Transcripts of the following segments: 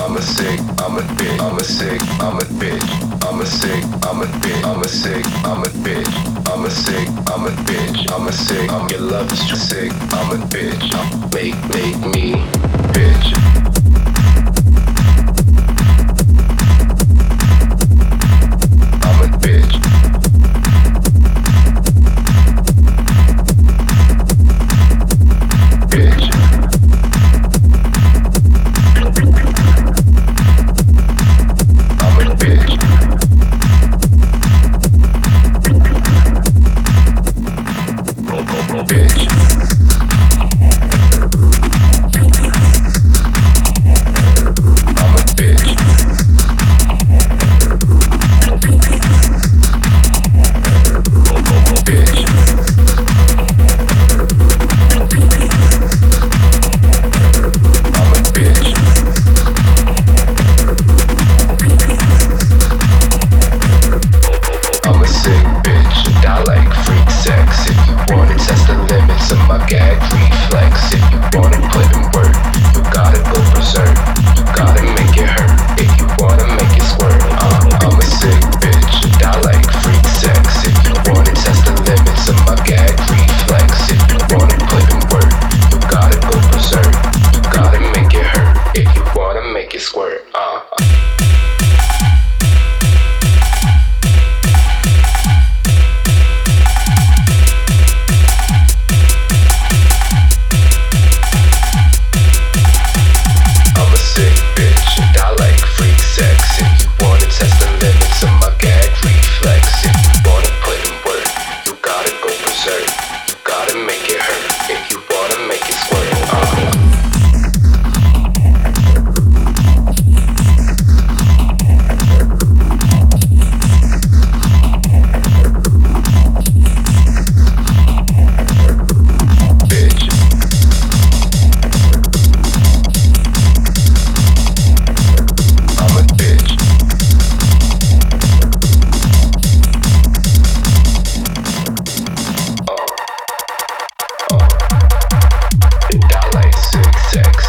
I'm a sick, I'm a bitch, I'm a sick, I'm a bitch, I'm a sick, I'm a bitch, I'm a sick, I'm a bitch, I'm a sick, I'm a bitch, I'm a sick, your love is too sick, I'm a bitch, make me bitch. I'm a bitch. Bitch. I'm a bitch. Bitch. I'm a bitch. Bitch. I'm a bitch. I'm a sick bitch. I like freak sex. If you wanna test the limits of my gag reflex, if you wanna put in work, you gotta go berserk. You gotta make it hurt. If you wanna make it squirt, I'm a sick bitch. I like freak sex. If you wanna test the limits of my gag reflex, if you wanna put in work, you gotta go berserk. You gotta make it hurt. If you wanna make it squirt, I'm a sick bitch, and I like freak sex. If you wanna test the limits of my gag reflex, if you wanna put in work, you gotta go berserk. You gotta make it hurt. If you wanna make it squirt, bitch. I'm a bitch. And I like sick sex.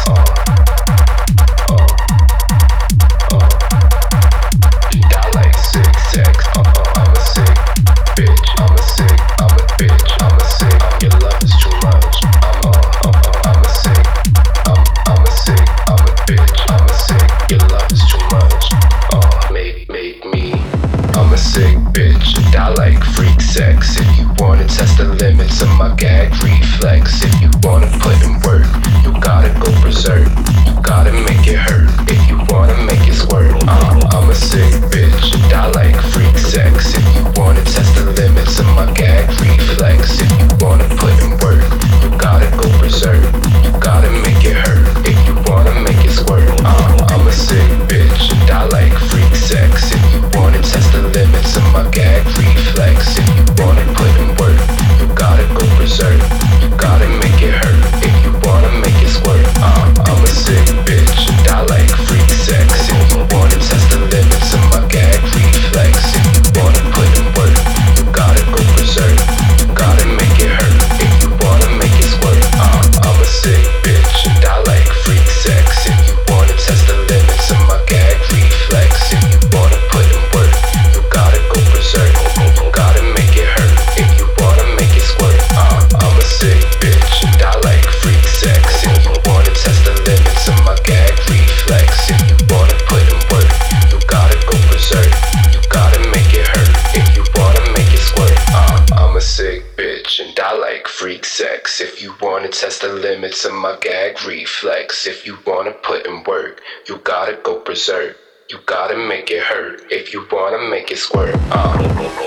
And I like sick sex. I'm a sick bitch. I'm a sick. I'm a bitch. I'm a sick. Your love is too much. I'm a sick. I'm a sick. I'm a bitch. I'm a sick. Your love is too much. Make me. I'm a sick bitch. And I like freak sex. If you wanna test the limits of my gag reflex, if you wanna put in work, you gotta go berserk. You gotta make it hurt. If you wanna make it squirt, I'm a sick bitch. And I like freak sex. If you wanna test the limits of my gag reflex, if you wanna put in work, you gotta go berserk. You gotta make it hurt. If you wanna make it squirt, I'm a sick bitch. And I like freak sex. If you wanna test the limits of my gag reflex, if you wanna put in work, you gotta go berserk. You gotta make it hurt. If you wanna make it squirt, I'm a sick bitch. And I like freak sex. If you wanna test the limits of my gag reflex, if you wanna put in work, you gotta go berserk. You gotta make it hurt. If you wanna make it squirt, I'm a sick bitch. And I like freak sex. If you wanna test the limits of my gag reflex, if you wanna put in work, you gotta go berserk. You gotta make it hurt. If you wanna make it squirt, I'm a sick bitch. And I like freak sex. If you wanna test the limits of my gag reflex, if you wanna put in work, you gotta go berserk. You gotta make it hurt. If you wanna make it squirt, I'm a sick bitch. And I like freak sex. If you wanna test the limits of my gag reflex, if you wanna put in work, you gotta go berserk. You gotta make it hurt. If you wanna make it squirt,